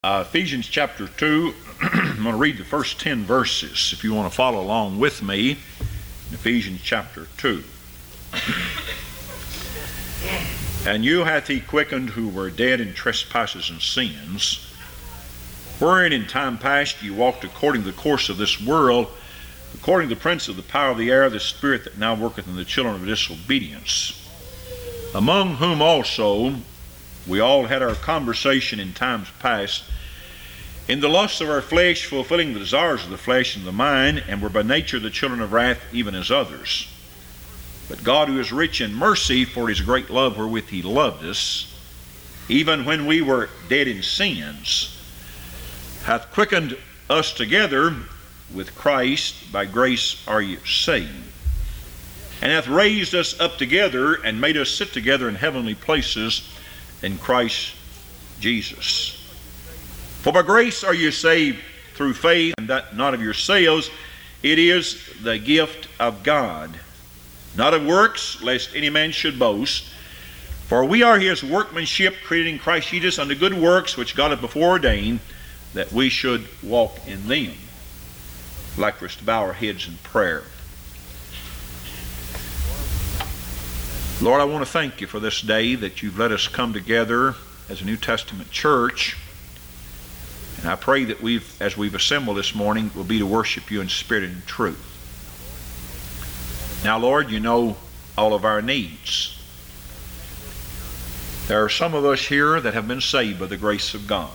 Ephesians chapter 2, I'm going to read the first 10 verses if you want to follow along with me in Ephesians chapter 2. And you hath he quickened who were dead in trespasses and sins, wherein in time past ye walked according to the course of this world, according to the prince of the power of the air, the spirit that now worketh in the children of disobedience, among whom also we all had our conversation in times past, in the lusts of our flesh, fulfilling the desires of the flesh and the mind, and were by nature the children of wrath, even as others. But God, who is rich in mercy, for his great love wherewith he loved us, even when we were dead in sins, hath quickened us together with Christ. By grace are ye saved, and hath raised us up together, and made us sit together in heavenly places in Christ Jesus. For by grace are you saved through faith, and that not of yourselves. It is the gift of God, not of works, lest any man should boast. For we are his workmanship, created in Christ Jesus unto good works, which God hath before ordained that we should walk in them. I'd like for us to bow our heads in prayer. Lord, I want to thank you for this day that you've let us come together as a New Testament church. And I pray that as we've assembled this morning, will be to worship you in spirit and in truth. Now, Lord, you know all of our needs. There are some of us here that have been saved by the grace of God.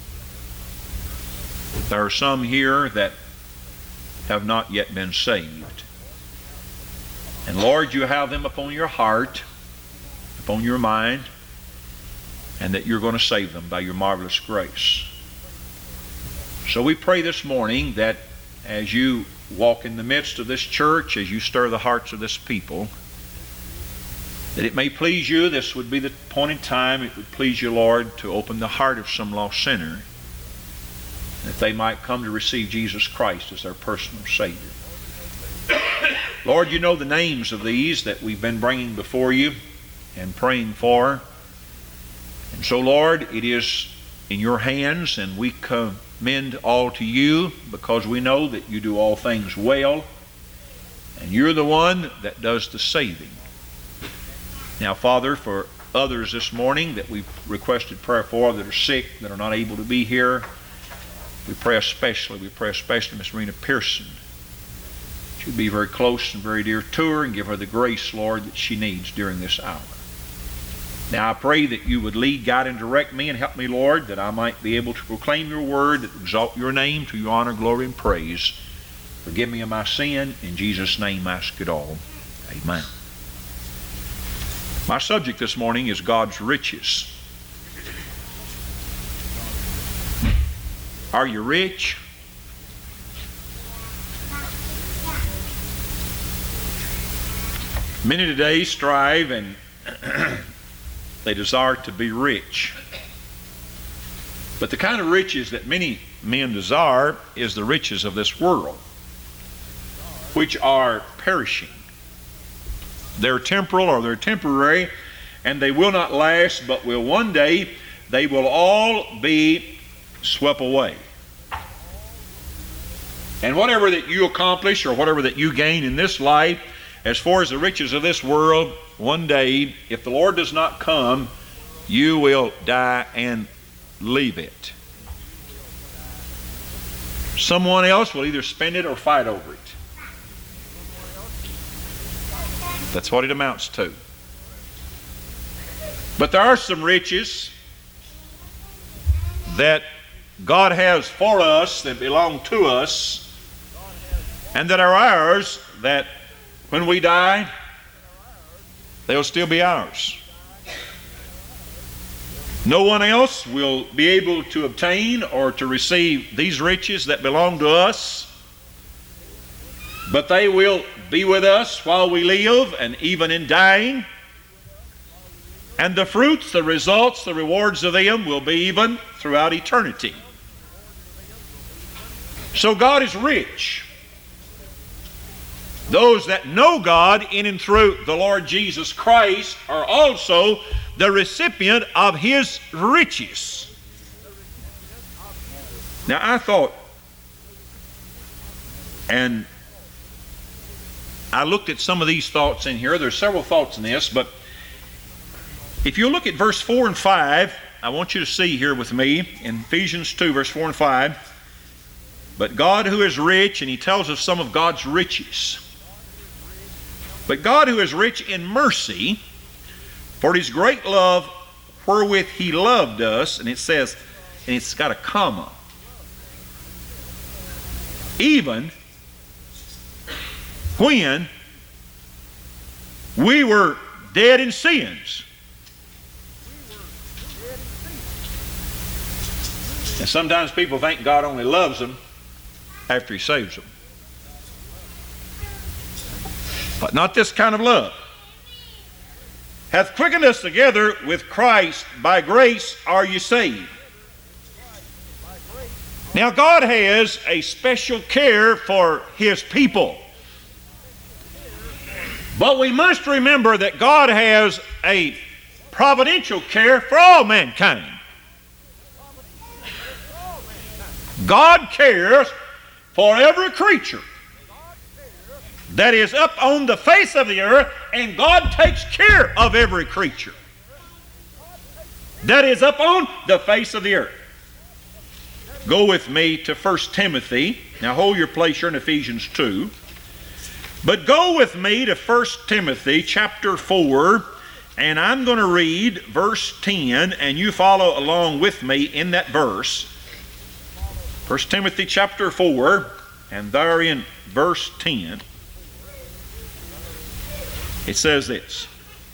There are some here that have not yet been saved. And Lord, you have them upon your heart, upon your mind, and that you're going to save them by your marvelous grace. So we pray this morning that as you walk in the midst of this church, as you stir the hearts of this people, that it may please you. This would be the appointed time. It would please you, Lord, to open the heart of some lost sinner, that they might come to receive Jesus Christ as their personal Savior. Lord, you know the names of these that we've been bringing before you and praying for. And so, Lord, it is in your hands, and we commend all to you, because we know that you do all things well, and you're the one that does the saving. Now, Father, for others this morning that we've requested prayer for, that are sick, that are not able to be here, we pray especially Miss Rena Pearson. She'll be very close and very dear to her, and give her the grace, Lord, that she needs during this hour. Now I pray that you would lead, guide, and direct me, and help me, Lord, that I might be able to proclaim your word, that exalt your name to your honor, glory, and praise. Forgive me of my sin. In Jesus' name I ask it all. Amen. My subject this morning is God's riches. Are you rich? Many today strive and they desire to be rich. But the kind of riches that many men desire is the riches of this world, which are perishing. They're temporal, or they're temporary, and they will not last, but will one day, they will all be swept away. And whatever that you accomplish, or whatever that you gain in this life, as far as the riches of this world, one day, if the Lord does not come, you will die and leave it. Someone else will either spend it or fight over it. That's what it amounts to. But there are some riches that God has for us, that belong to us, and that are ours, that when we die, they'll still be ours. No one else will be able to obtain or to receive these riches that belong to us, but they will be with us while we live, and even in dying. And the fruits, the results, the rewards of them will be even throughout eternity. So God is rich. Those that know God in and through the Lord Jesus Christ are also the recipient of his riches. Now I thought, and I looked at some of these thoughts in here. There's several thoughts in this, but if you look at verse 4 and 5, I want you to see here with me in Ephesians 2, verse 4 and 5. But God who is rich, and he tells us some of God's riches. But God who is rich in mercy, for his great love wherewith he loved us, and it says, and it's got a comma, even when we were dead in sins. And sometimes people think God only loves them after he saves them. But not this kind of love. Hath quickened us together with Christ, by grace are you saved. Now God has a special care for his people. But we must remember that God has a providential care for all mankind. God cares for every creature that is up on the face of the earth, and God takes care of every creature that is up on the face of the earth. Go with me to 1 Timothy. Now hold your place here in Ephesians 2. But go with me to 1 Timothy chapter 4, and I'm going to read verse 10, and you follow along with me in that verse. 1 Timothy chapter 4, and there in verse 10, it says this.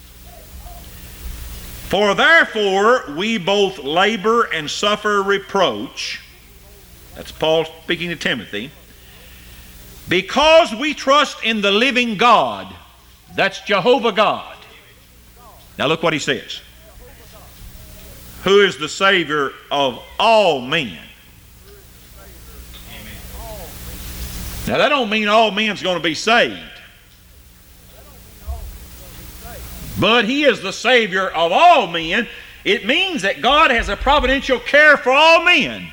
For therefore we both labor and suffer reproach. That's Paul speaking to Timothy. Because we trust in the living God. That's Jehovah God. Now look what he says. Who is the Savior of all men. Now that don't mean all men's going to be saved. But he is the Savior of all men. It means that God has a providential care for all men.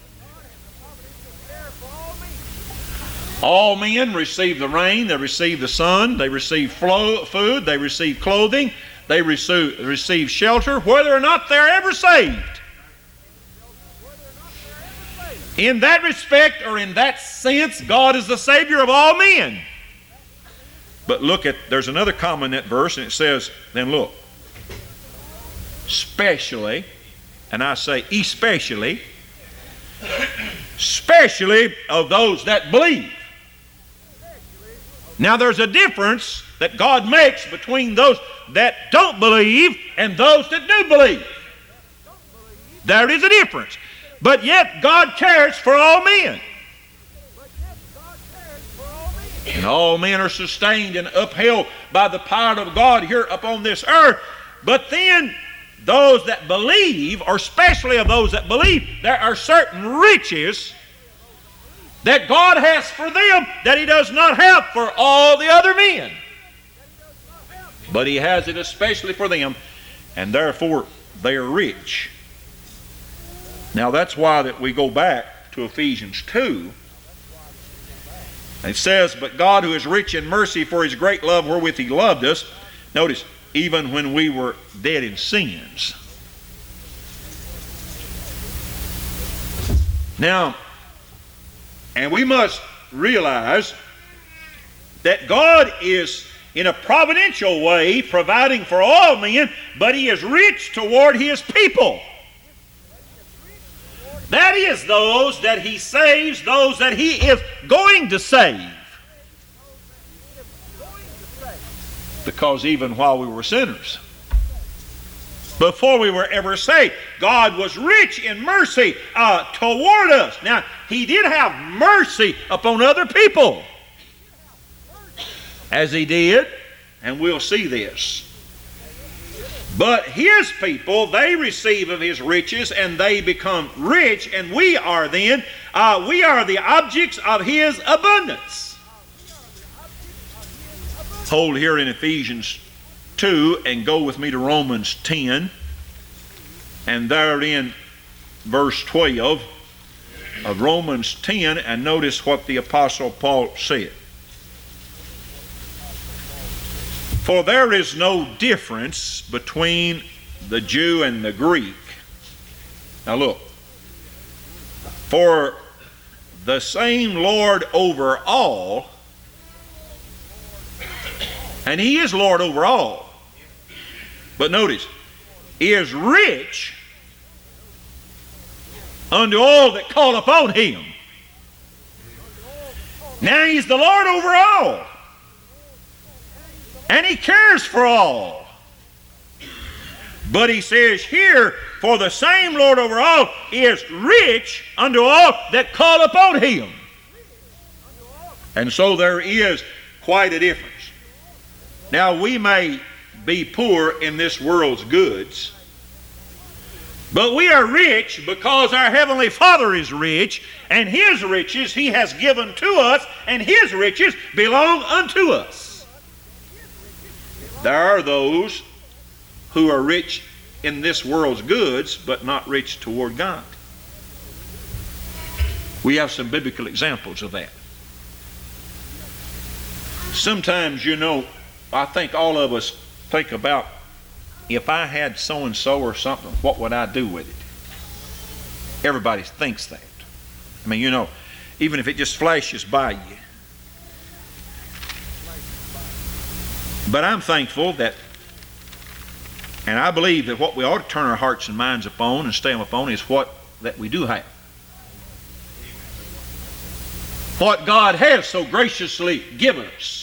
All men receive the rain, they receive the sun, they receive food, they receive clothing, they receive shelter, whether or not they're ever saved. In that respect, or in that sense, God is the Savior of all men. But look at, there's another comma in that verse, and it says, then look, specially, and I say especially of those that believe. Now there's a difference that God makes between those that don't believe and those that do believe. There is a difference. But yet God cares for all men. And all men are sustained and upheld by the power of God here upon this earth. But then those that believe, or especially of those that believe, there are certain riches that God has for them that he does not have for all the other men. But he has it especially for them, and therefore they are rich. Now that's why that we go back to Ephesians 2. It says, but God who is rich in mercy for his great love wherewith he loved us, notice, even when we were dead in sins. Now, and we must realize that God is in a providential way providing for all men, but he is rich toward his people. That is those that he saves, those that he is going to save. Because even while we were sinners, before we were ever saved, God was rich in mercy toward us. Now, he did have mercy upon other people, as he did, and we'll see this. But his people, they receive of his riches, and they become rich, and we are then, we are the objects of his abundance. Hold here in Ephesians 2 and go with me to Romans 10, and there in verse 12, of Romans 10 and notice what the Apostle Paul said. For there is no difference between the Jew and the Greek. Now look. For the same Lord over all, and He is Lord over all. But notice, is rich unto all that call upon Him. Now He's the Lord over all. And He cares for all. But He says here, for the same Lord over all is rich unto all that call upon Him. And so there is quite a difference. Now we may be poor in this world's goods, but we are rich because our Heavenly Father is rich, and His riches He has given to us, and His riches belong unto us. There are those who are rich in this world's goods, but not rich toward God. We have some biblical examples of that. Sometimes, I think all of us think about, if I had so-and-so or something, what would I do with it? Everybody thinks that. I mean, even if it just flashes by you. But I'm thankful that, and I believe that what we ought to turn our hearts and minds upon and stay upon is what that we do have. What God has so graciously given us.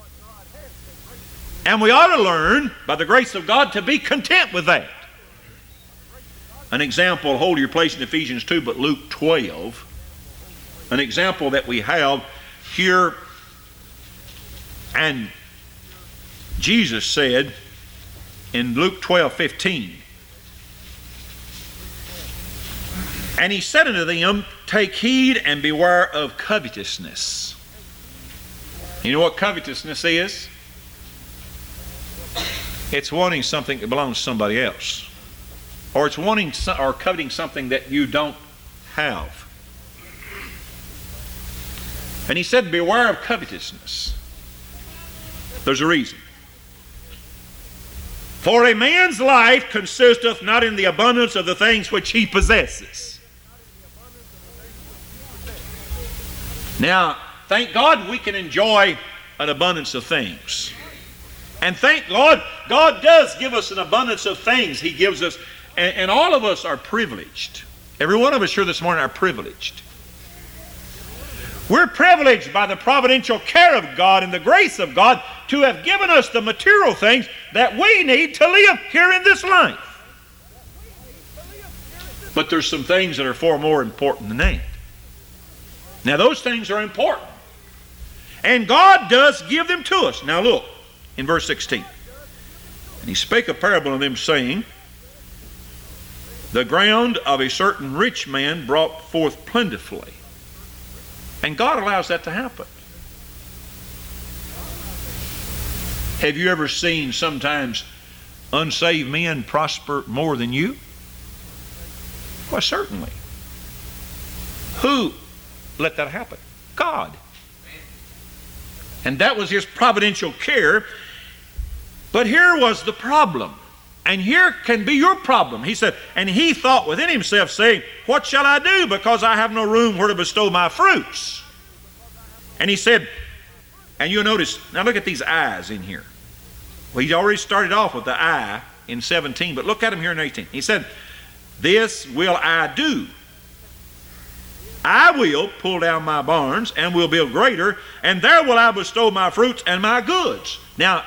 And we ought to learn, by the grace of God, to be content with that. An example, hold your place in Ephesians 2, but Luke 12. An example that we have here, and Jesus said in Luke 12:15, and He said unto them, take heed and beware of covetousness. You know what covetousness is? It's wanting something that belongs to somebody else. Or it's wanting or coveting something that you don't have. And He said, beware of covetousness. There's a reason. For a man's life consisteth not in the abundance of the things which he possesses. Now, thank God we can enjoy an abundance of things. And thank God, God does give us an abundance of things. He gives us, and all of us are privileged. Every one of us here this morning are privileged. We're privileged by the providential care of God and the grace of God to have given us the material things that we need to live here in this life. But there's some things that are far more important than that. Now those things are important. And God does give them to us. Now look, in verse 16. And He spake a parable of them, saying, the ground of a certain rich man brought forth plentifully. And God allows that to happen. Have you ever seen sometimes unsaved men prosper more than you? Well, certainly. Who let that happen? God. And that was His providential care. But here was the problem. And here can be your problem. He said, and he thought within himself, saying, what shall I do, because I have no room where to bestow my fruits? And he said, and you'll notice, now look at these I's in here. Well, he already started off with the I in 17, but look at him here in 18. He said, this will I do. I will pull down my barns and will build greater, and there will I bestow my fruits and my goods. Now,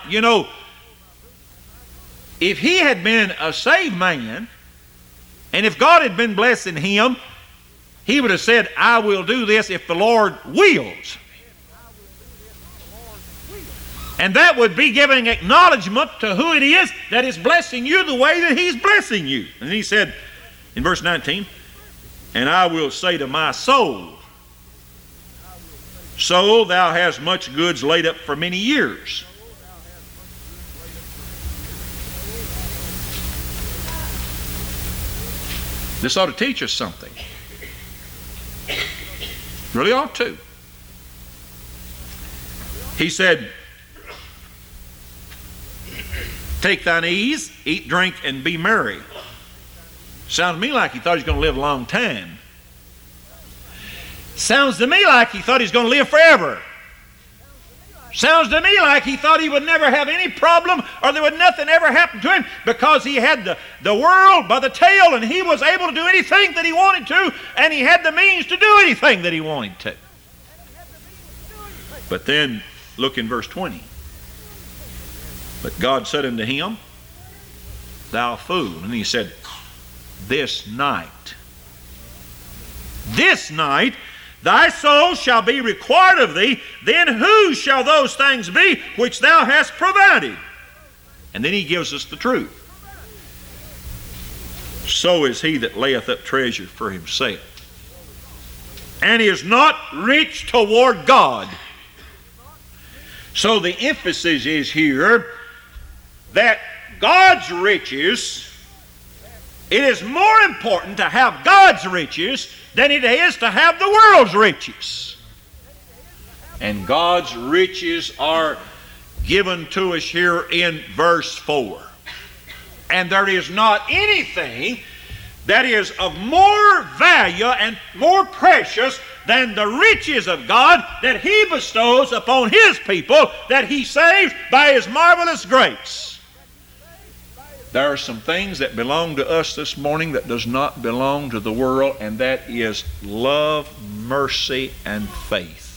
if he had been a saved man, and if God had been blessing him, he would have said, I will do this if the Lord wills. And that would be giving acknowledgement to who it is that is blessing you the way that He's blessing you. And He said in verse 19, and I will say to my soul, soul, thou hast much goods laid up for many years. This ought to teach us something. Really ought to. He said, take thine ease, eat, drink, and be merry. Sounds to me like he thought he was going to live a long time. Sounds to me like he thought he was going to live forever. Sounds to me like he thought he would never have any problem, or there would nothing ever happen to him, because he had the world by the tail, and he was able to do anything that he wanted to, and he had the means to do anything that he wanted to. But then, look in verse 20. But God said unto him, thou fool. And he said, this night thy soul shall be required of thee, then whose shall those things be which thou hast provided? And then he gives us the truth. So is he that layeth up treasure for himself, and is not rich toward God. So the emphasis is here that God's riches, it is more important to have God's riches than it is to have the world's riches. And God's riches are given to us here in verse 4. And there is not anything that is of more value and more precious than the riches of God that He bestows upon His people, that He saves by His marvelous grace. There are some things that belong to us this morning that does not belong to the world, and that is love, mercy, and faith.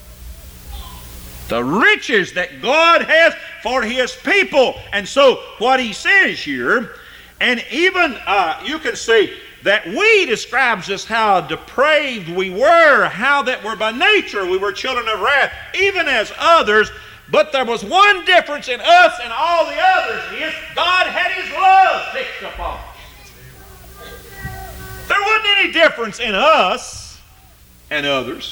The riches that God has for His people. And so what He says here, and even you can see that we describes us how depraved we were, how that we're by nature we were children of wrath, even as others. But there was one difference in us and all the others is God had His love fixed upon us. There wasn't any difference in us and others.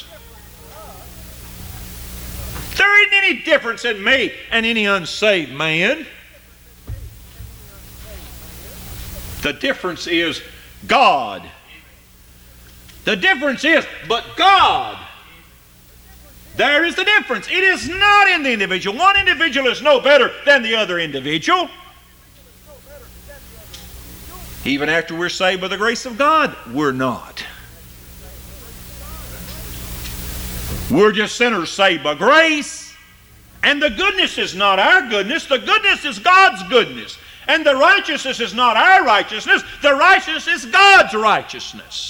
There isn't any difference in me and any unsaved man. The difference is God. The difference is, but God. There is the difference. It is not in the individual. One individual is no better than the other individual. Even after we're saved by the grace of God, we're not. We're just sinners saved by grace. And the goodness is not our goodness. The goodness is God's goodness. And the righteousness is not our righteousness. The righteousness is God's righteousness.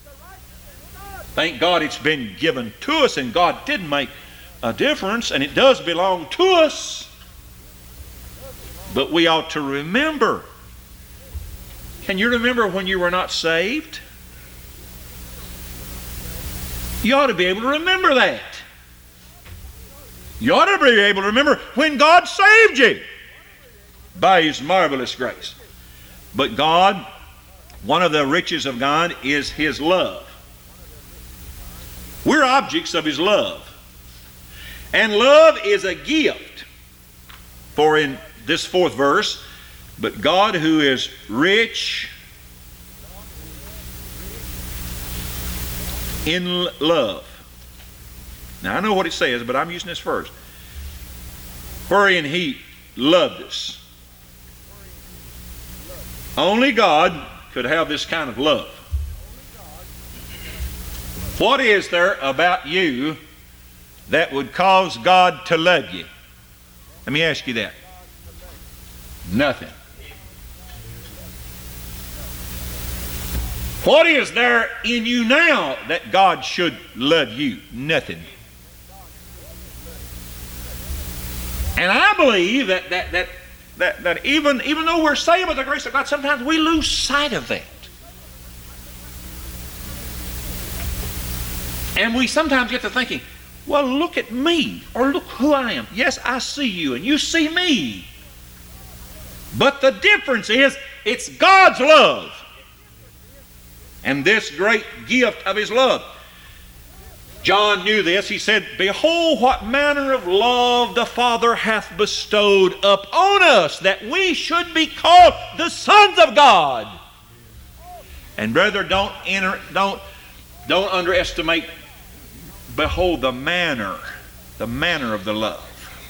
Thank God it's been given to us, and God did make a difference, and it does belong to us. But we ought to remember. Can you remember when you were not saved? You ought to be able to remember that. You ought to be able to remember when God saved you by His marvelous grace. But God, one of the riches of God is His love. We're objects of His love. And love is a gift. For in this fourth verse, but God who is rich in love. Now I know what it says, but I'm using this verse. Wherein He loved us. Only God could have this kind of love. What is there about you that would cause God to love you? Let me ask you that. Nothing. What is there in you now that God should love you? Nothing. And I believe that even though we're saved by the grace of God, sometimes we lose sight of that. And we sometimes get to thinking, well, look at me, or look who I am. Yes, I see you, and you see me. But the difference is, it's God's love. And this great gift of His love. John knew this. He said, behold, what manner of love the Father hath bestowed upon us, that we should be called the sons of God. And brother, don't underestimate behold the manner of the love.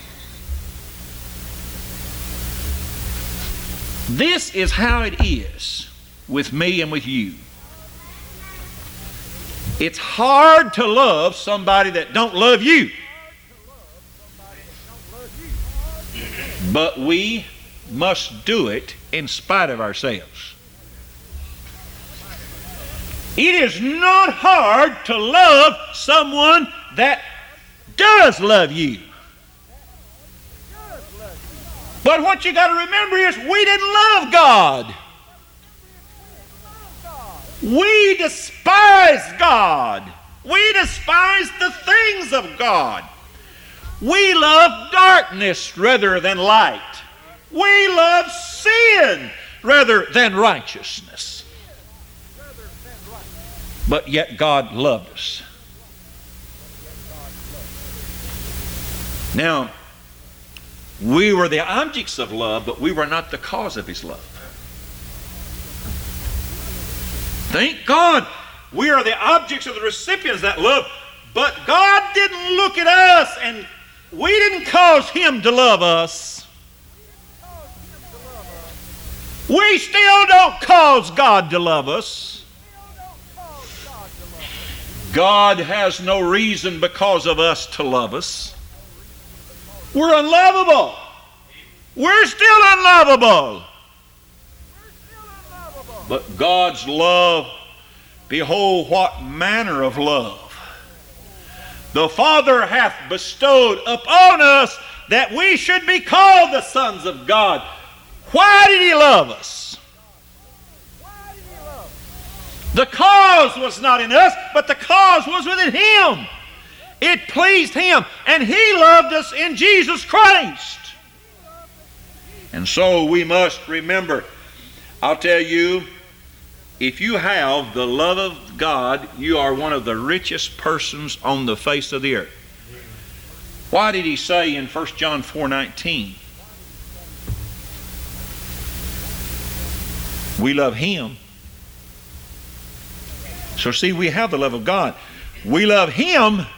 This is how it is with me and with you. It's hard to love somebody that don't love you. But we must do it in spite of ourselves. It is not hard to love someone that does love you. But what you got to remember is we didn't love God. We despise God. We despise the things of God. We love darkness rather than light. We love sin rather than righteousness. But yet God loved us. Now, we were the objects of love, but we were not the cause of His love. Thank God we are the objects of the recipients of that love, but God didn't look at us and we didn't cause Him to love us. We still don't cause God to love us. God has no reason because of us to love us. We're unlovable. We're still unlovable. But God's love, behold what manner of love the Father hath bestowed upon us, that we should be called the sons of God. Why did He love us? The cause was not in us, but the cause was within Him. It pleased Him, and He loved us in Jesus Christ. And so we must remember, I'll tell you, if you have the love of God, you are one of the richest persons on the face of the earth. Why did He say in 1 John 4:19, we love Him? So see, we have the love of God. We love Him